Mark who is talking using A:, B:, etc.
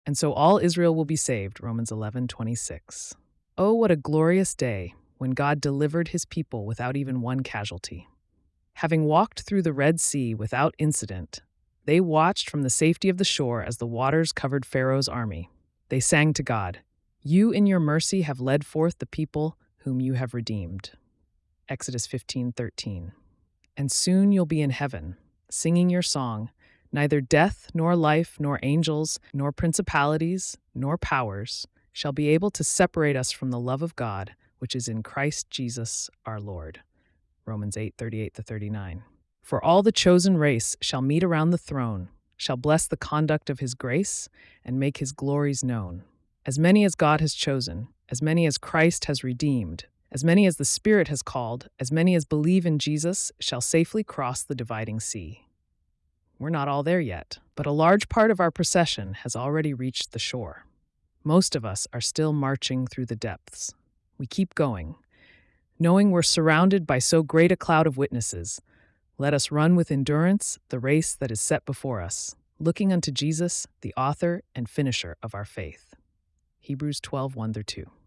A: And so all Israel will be saved, Romans 11:26. Oh, what a glorious day when God delivered his people without even one casualty. Having walked through the Red Sea without incident, they watched from the safety of the shore as the waters covered Pharaoh's army. They sang to God, "You in your mercy have led forth the people whom you have redeemed." Exodus 15:13. And soon you'll be in heaven, singing your song. Neither death, nor life, nor angels, nor principalities, nor powers shall be able to separate us from the love of God, which is in Christ Jesus our Lord. Romans 8:38-39. For all the chosen race shall meet around the throne, shall bless the conduct of his grace, and make his glories known. As many as God has chosen, as many as Christ has redeemed, as many as the Spirit has called, as many as believe in Jesus, shall safely cross the dividing sea. We're not all there yet, but a large part of our procession has already reached the shore. Most of us are still marching through the depths. We keep going. Knowing we're surrounded by so great a cloud of witnesses, let us run with endurance the race that is set before us, looking unto Jesus, the author and finisher of our faith. Hebrews 12:1-2.